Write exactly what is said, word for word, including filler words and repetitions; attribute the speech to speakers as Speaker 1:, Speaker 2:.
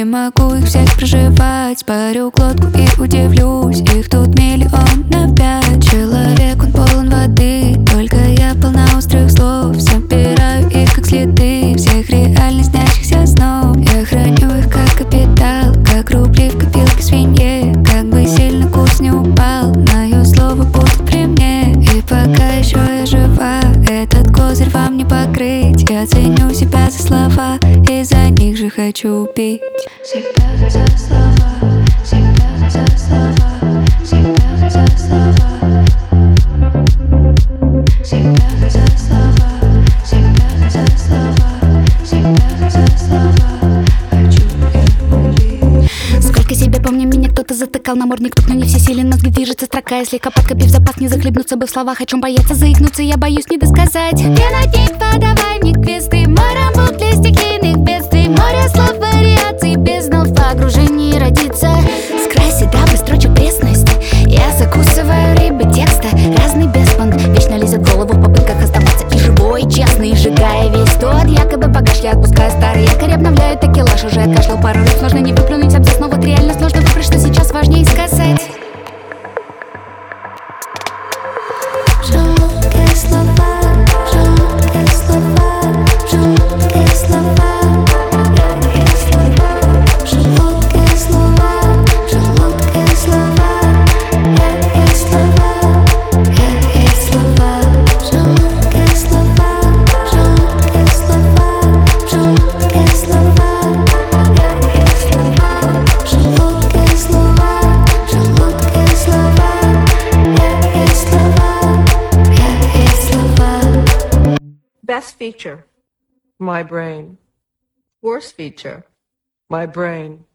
Speaker 1: могу их всех проживать. Спарю глотку и удивлюсь, их тут миллион на пять. Человек, он полон воды, только я полна острых слов. Собираю их как следы всех реально снящихся снов. Я храню их как капитал, как рубли в копилке свинье. Как бы сильно курс не упал, мое слово будет при мне. И пока еще я жива, этот козырь вам не покрыть. Я ценю себя за слова, и за них же хочу убить. Себя за слова, себя за слова, себя за слова, себя за слова, себя за слова, себя за слова. Хочу их убить.
Speaker 2: Сколько себя помню, меня кто-то затыкал намордник, тут, но не все силен, мозги движется строка. Если копать копив запас, не захлебнуться бы в словах. О чем бояться заикнуться, я боюсь не досказать. Пенотник, подавай мне квесты, морем был для стихийных бедствий. Море слов, вариаций, бездна в погружении родится. Скрасит дабы строчек пресность. Я закусываю рыбы текста, разный беспонт вечно лезет в голову в попытках оставаться и живой, и честный, сжигая весь тот якобы багаж. Я отпускаю старый якорь, обновляю такелаж. Уже откашлял пару раз, сложно не выплюнуть абзац, но вот реально сложно выбрать, что сейчас важнее сказать.
Speaker 1: Жуткие слова, жуткие слова, жуткие слова, жуткие слова, жуткие слова, жуткие слова, жуткие слова, жуткие слова, жуткие слова, жуткие слова, жуткие слова, жуткие слова, жуткие слова, жуткие слова, жуткие слова.
Speaker 3: Best feature, my brain. Worst feature, my brain.